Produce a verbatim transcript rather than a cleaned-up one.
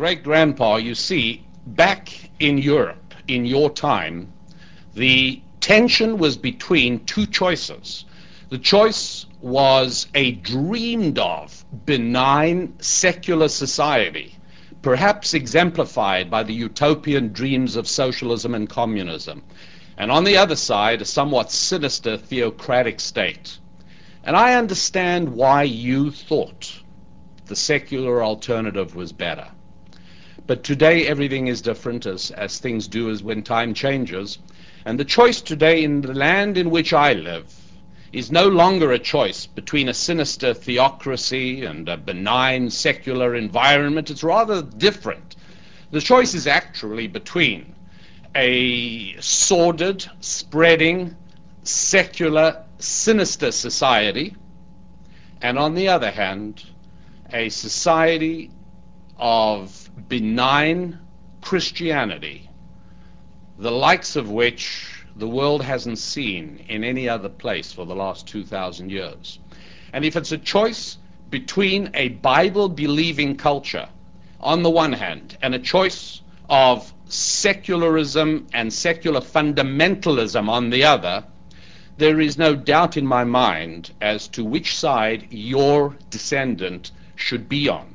great-grandpa, you see, back in Europe, in your time, the tension was between two choices. The choice was a dreamed of benign secular society, perhaps exemplified by the utopian dreams of socialism and communism, and on the other side, a somewhat sinister theocratic state. And I understand why you thought the secular alternative was better. But today everything is different, as, as things do as when time changes. And the choice today in the land in which I live is no longer a choice between a sinister theocracy and a benign secular environment. It's rather different. The choice is actually between a sordid, spreading, secular, sinister society, and on the other hand, a society of benign Christianity, the likes of which the world hasn't seen in any other place for the last two thousand years. And if it's a choice between a Bible-believing culture on the one hand and a choice of secularism and secular fundamentalism on the other, there is no doubt in my mind as to which side your descendant should be on.